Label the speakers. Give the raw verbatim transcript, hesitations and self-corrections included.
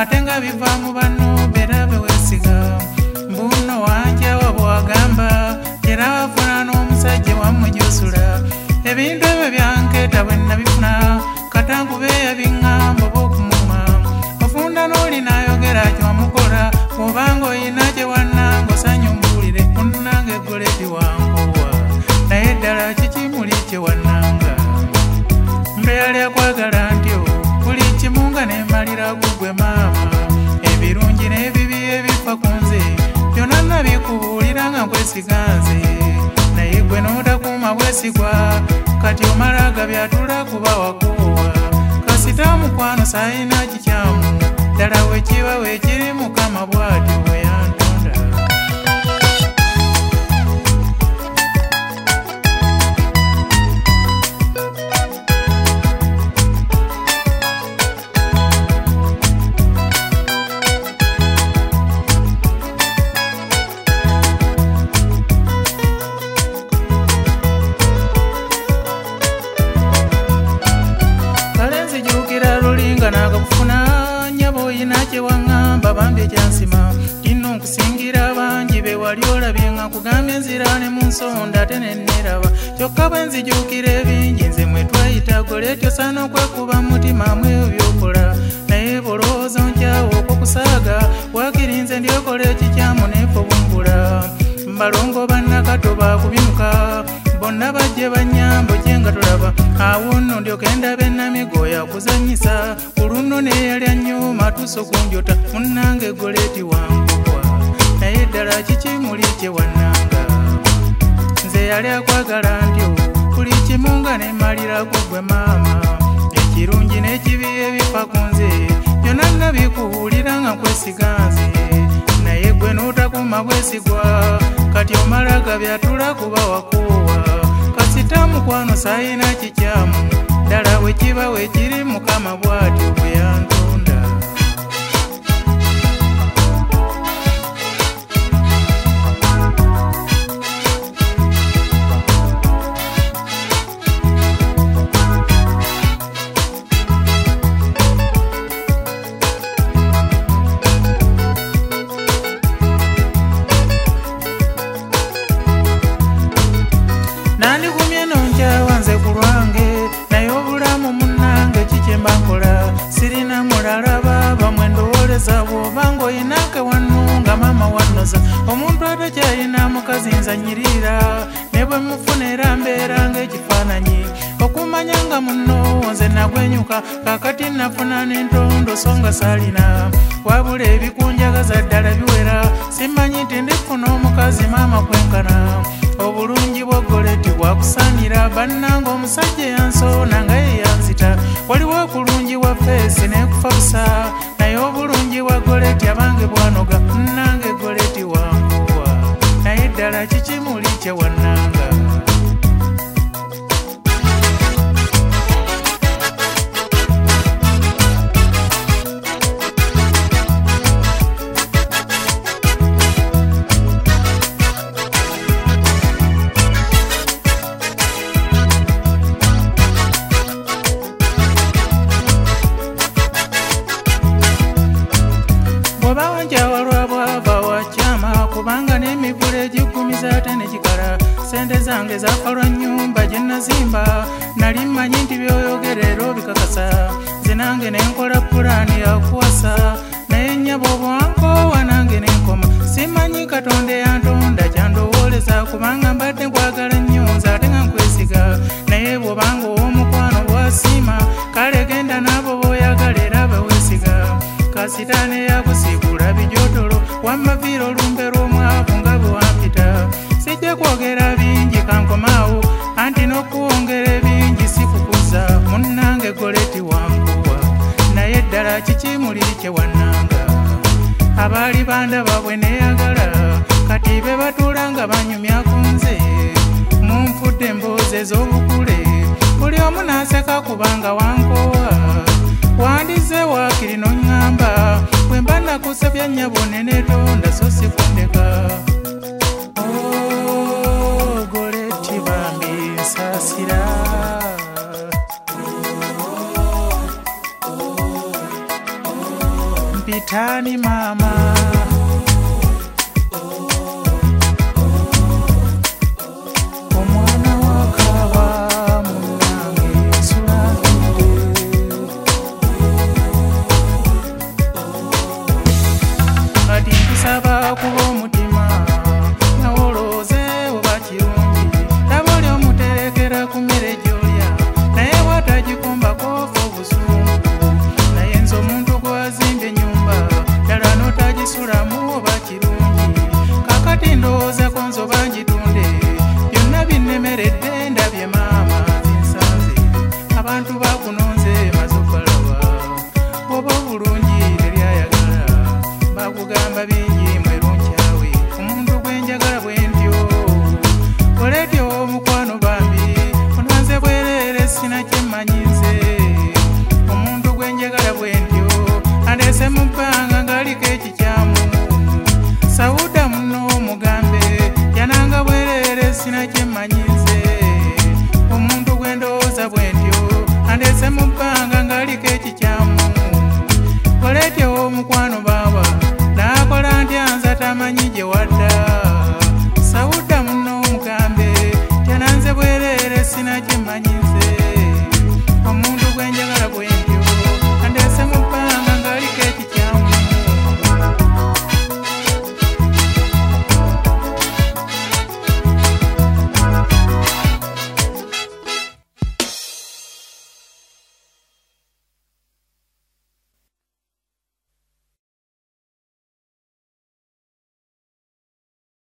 Speaker 1: ate nga biva mu banno beera bewesiga mbuno wanja wabwagamba era wafuna n'omusajja wamujusula ebintu ebyo byankeeta bwe nabifuna katangu beeyabiŋŋamba oba okumuma ofunda n'oli n'ayogera kyomukola bw'obanga oyina gye wannanga osanya omuwulire munnange goleti wankowa naye ddala kiki muli kye wannanga mbe yali akwagala ntyo buli kimu nga nemalira gugwe maama ebirungi n'ebibi ebifa ku nze byonna nabikubuulira nga nkwesiga nze naye gwe n'otakuuma bwesigwa kati omala gabyatula kuba wakoowa kasita mukwano sayina kikyamu ddala wekiba wekiri mukama bw'atyo bwe yantonda nagakufuna nyabo oyina kye waŋŋamba bambi ekyansima kino nkusingira bangi be wali olabye nga nkugambye enzira ne mu nsonda ate nenneraba kyokka bwe nzijuukira ebingi nze mwe twayita goletyo saana okwekuba mutima mu ebyo byokola naye bolowooza nkyawo okwokusaaga waakiri nze ndyokola ekikyamu neefe obumbula mbalongo bannakato bakubimuka bonna bajje bannyambo gye nga tolaba awo nno ndyoke ndaba ennamigo yakuzanyisa olunno neyalya nnyo matuusa okunjota munnange goleti wankuwa naye ddala kiki muli kye wannanga nze yali akwagala ntyo buli kimu nga nemalira gugwe maama ekirungi n'ekibi ebifa ku nze byonna nabikubuulira nga nkwesiga nze naye gwe n'otakuuma bwesigwa kati omala gabyatula kuba wakoowa kasita mukwano sayina kikyamu ddala wekiba wekiri mukama bw'atyo bwe yantonda nandikumye nonkyawa nze ku lwange naye obulamu munnange kikyemba nkola sirina mulalaba bamwe ndowooleza bw'obanga oyinake wannunga maama wannoza omuntu atakyalina mukazi nzanyirira ne bwe mufunera mbeera ng'ekifaananyi okumanya nga munno nze nagwenyuka kakati nafuna n'entondo so nga saalina wabula ebikunjagaza ddala biwera simanyi nti ndifuna omukazi maama kwenkana obulungi bwa goleti bwakusaanira bannanga omusajja yansoona nga ye yanzita waliwo okulungi wa feesi neekufa busa naye obulungi bwa goleti abange bwanoga nnange goleti wankuwa naye ddala kiki muli kye wannanga bw'obawanja bwava wakyama kubanga n'emivule egikumiza ate ne kikala sente zange zafa lwa nnyumba gye nazimba nali mmanyi nti byoyogerera obikakasa nze nange nenkola pulaani yakuwasa naye nnyabo bwankowa nange nenkoma simanyi katonda yantonda kyandowooleza kubanga mbadde nkwagala nnyo nze ate nga nkwesiga naye bw'obanga ow'omukwano bwasiima kale genda n'abo b'oyagala era bewesiga kasita ne yakusigula bijotolo wamaviira olumbe lw'omwavu nga bwe wampita sijja kwogera bingi kankomaawo anti n'okuwongera ebingi sikukuza munnange goleti wankuwa naye ddala kiki muli kye wannanga abaali bandaba bwe neeyagala kati be batuula nga banyumya ku nze munfudde emboozi ez'obukule buli omu n'aseka kubanga wankowa wandize waakiri n'oŋŋamba bwe mba nakusabya nnyabo neneetonda so sikundeka oh, goleti bambi nsaasira Tani mama omwana wakaba munange sulafide kati nkusaba kuba omutima nawoloze oba kirungi laba oli omuterekera ku mmere gy'olya naye bw'atagikumbako ofa obusungu naye nze omuntu gwazimbye ennyumba ddala n'otagisulamu oba kirungi kakati ndowoozako nzoba ngitunde byonna binnemeredde ndabye maama zinsanze abantu bakunonze maze okalaba oba obulungi teryayagala bakugamba bingi mwerunkyawe omuntu gwenjagala bwentyo oletyo omukwano bambi onanze bwerere sina kyemmanyize omuntu gwenjagala bwentyo andese mu bbanga ng'aliko ekikyamu sawuda muno omugambe yananga bwerere sina kyemmanyize omuntu gwendowooza bwentyo andese mu bbanga ng'aliko ekikyamu oletyo omukwano bambi